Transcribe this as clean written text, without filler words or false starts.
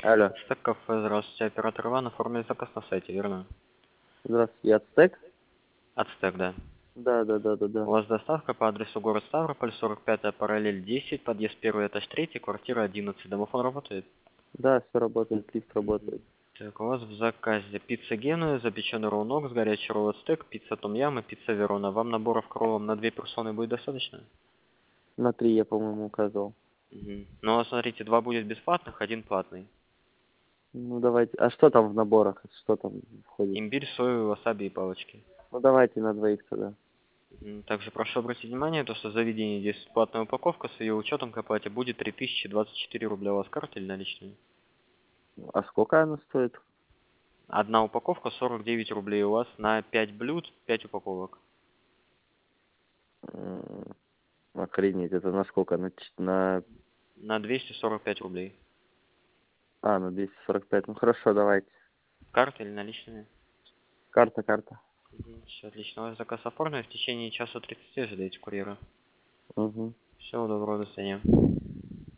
Алло. Ацтек кафе, здравствуйте, оператор Иван, оформили заказ на сайте, верно? Здравствуйте, Ацтек? Ацтек, да. Да. У вас доставка по адресу город Ставрополь, 45-я параллель 10, подъезд 1, этаж 3, квартира 11. Домофон работает? Да, все работает, лифт Мгм. работает. Так, у вас в заказе пицца Генуя, запеченный рулнок с горячий ролл ацтек, пицца Том Ям и пицца Верона. Вам наборов к роллам на 2 персоны будет достаточно? На 3 я, по-моему, указывал. Мгм. Ну, а смотрите, 2 будет бесплатных, один платный. Ну, давайте. А что там в наборах? Что там входит? Имбирь, сою, васаби и палочки. Ну, давайте на двоих тогда. Также прошу обратить внимание, то, что в заведении здесь платная упаковка с ее учетом к оплате будет 3024 рубля. У вас карта или наличные? А сколько она стоит? Одна упаковка 49 рублей. У вас на 5 блюд 5 упаковок. М, Охренеть, это на сколько? На 245 рублей. На 245. Ну, хорошо, давайте. Карта или наличными? Карта. Все отлично. У вас заказ оформлен. В течение часа 30 ожидайте курьера. Угу. Всего доброго, до свидания.